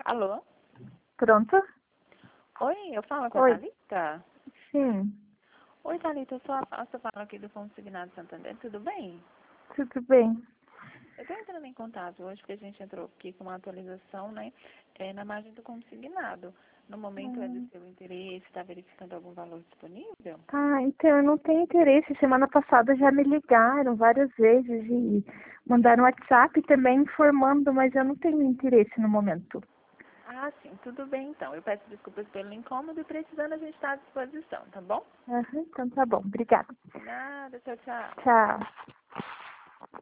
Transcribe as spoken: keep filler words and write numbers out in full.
Alô? Pronto? Oi, eu falo com a Oi. Thalita? Sim, Oi, Thalita, eu sou a Fácia, falo aqui do Fundo Signado Santander, tudo bem? tudo bem. Eu estou entrando em contato hoje porque a gente entrou aqui com uma atualização, né, é, na margem do consignado. No momento é do Hum. seu interesse, está verificando algum valor disponível? Ah, então eu não tenho interesse. Semana passada já me ligaram várias vezes e mandaram WhatsApp também informando, mas eu não tenho interesse no momento. Ah, sim, tudo bem então. Eu peço desculpas pelo incômodo e precisando a gente está à disposição, tá bom? Aham, então tá bom. Obrigada. Nada, tchau, tchau. Tchau.